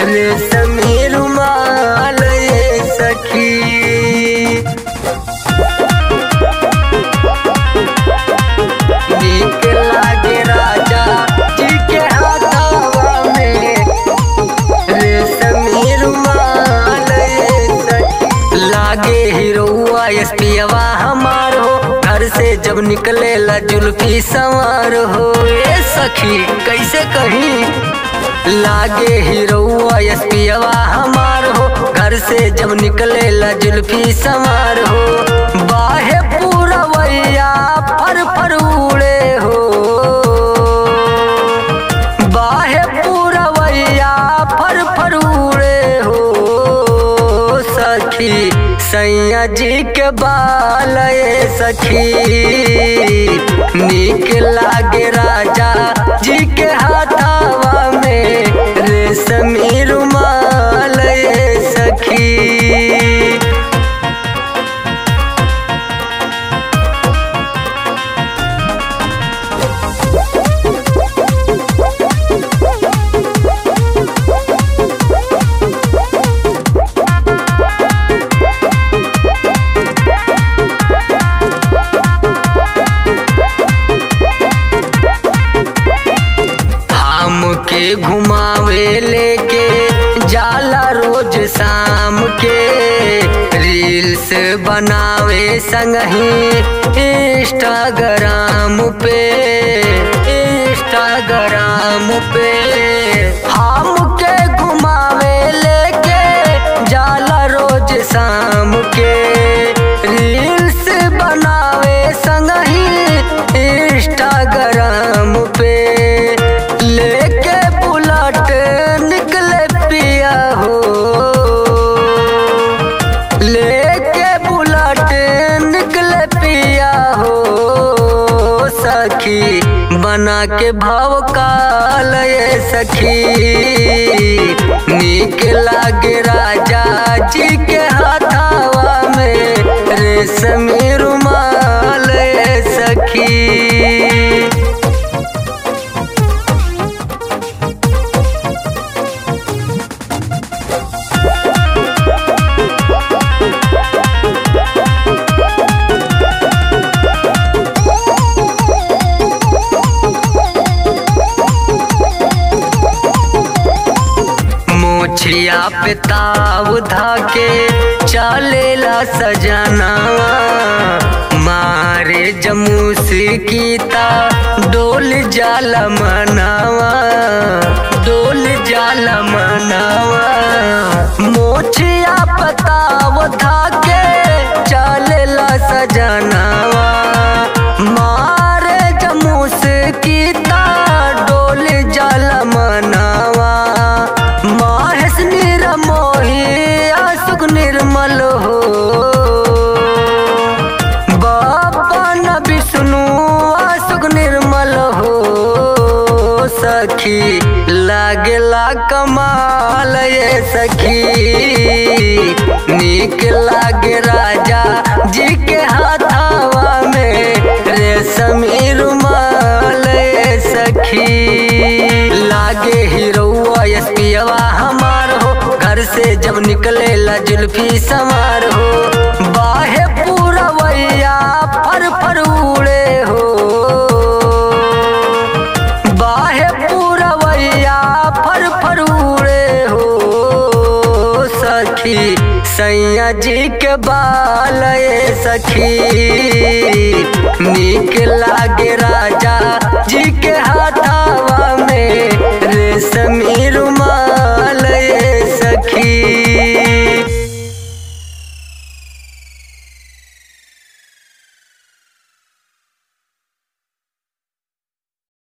रेशमी रुमाल ये सखी। नीक लागे राजा जी के हाथवा में रेशमी रुमाल ये सखी। लागे हीरोआ एसपीवा हमार हो, घर से जब निकले ला जुल्फी सवार हो। ए सखी कैसे कहीं लागे हीरोआ एसपीवा हमार हो, घर से जब निकले ला जुल्फी सवार हो। बाहे पूरा वैया फर फर उड़े हो, बाहे पूरा वैया फर फर उड़े हो सखी। सैया जी के बाल ये सखी। नीक लागे राजा जी के हाथवा में रेशमी रुमाल ये सखी। के घुमावे लेके जाला रोज शाम के, रील्स बनावे संगही इंस्टाग्राम पे, इंस्टाग्राम पे। हम के घुमावे लेके जाला रोज शाम के, रील्स बनावे संगही इंस्टाग्राम पे। लेके बुलेट निकले पिया हो, लेके बुलेट निकले पिया हो सखी। बना के भाव काल ये सखी। नीक लागे राजा जी के हाथवा में रेशमी रुमाल ये सखी। मोछिया पे ताव धाके चलेला सजनावा, मारे जमूस कीता डोल जाला मनावा, डोल जाला मनावा। मोछिया पे ताव धाके चलेला सजनावा, मारे जमूस कीता डोल जाला मनावा। माहेश निरमोही आसुक निर्मल हो, बाबा न विष्णु आसुक निर्मल हो सखी। लागेला कमाल ये सखी। नीक लागे राजा जी के हाथवा में रेशमी रुमाल ये सखी। लागे हीरोआ एसपीवा हमार हो, घर से जब निकले ला जुल्फी सवार हो। बाहे पूरा वैया फर फर उड़े हो, बाहे पूरा वैया फर फर उड़े हो सखी। सैया जी के बाल ये सखी। नीक लागे राजा जी के हाथ